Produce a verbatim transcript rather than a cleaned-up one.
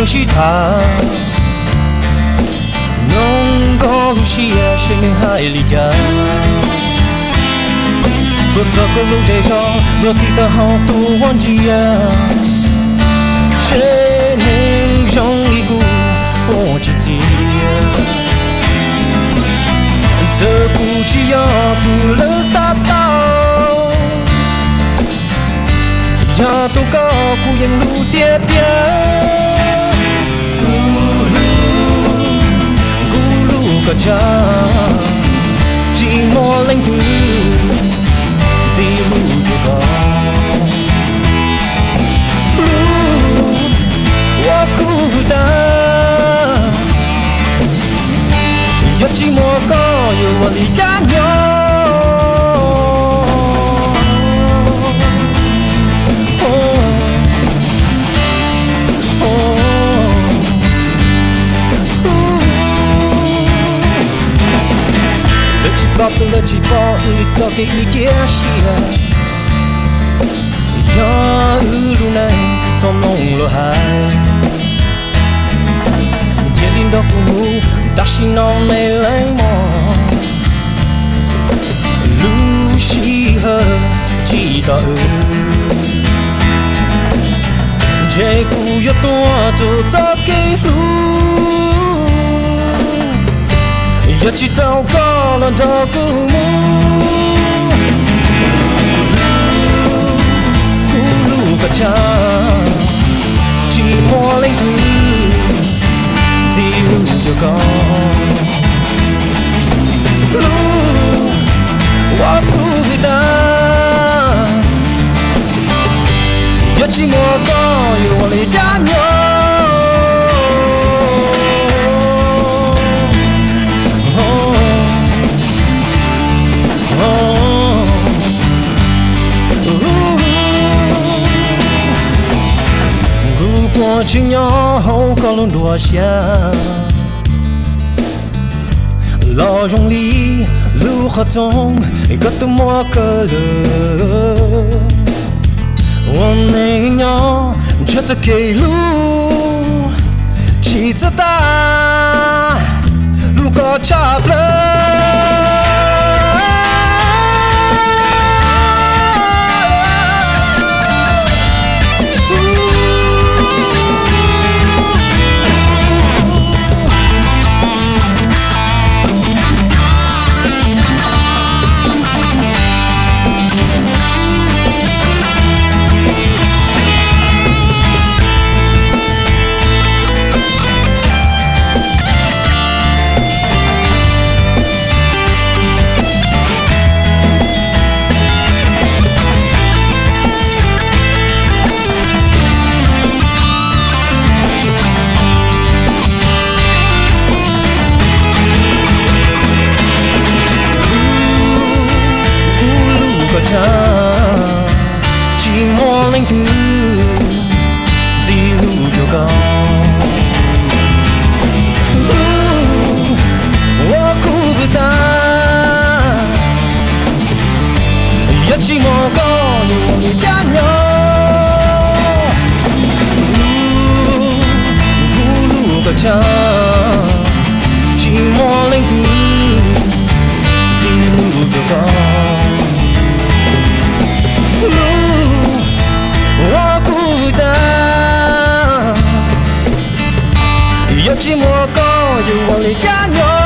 能是他，能够是也是你海里家。不走过路这种，不提的好多忘记呀。谁能用一股我自己？这不只要不了撒到，要多高不沿路跌跌。咕噜咕噜个家，寂寞冷酷。自路就高，路我孤单，有寂寞高，有我离家鸟。把不了几包，你早给一件事。要路难，总弄了海。坚定的父母，大心脑没来么？路西河几道路，这户有多就早给路。要去祷告了，祷告木，咕噜个家，寂寞冷酷，自路就高，路我孤单，要寂寞高，有我离家鸟。我只要后高楼落下，老容里路好痛，一个都莫可了。我没有这次给路，气子大，路高差不了。寂寞冷酷，自路就高。我孤单，有寂寞高，有我离家鸟。咕噜个家，寂寞冷酷，自路就高。路我孤单，有寂寞高，有我离家鸟。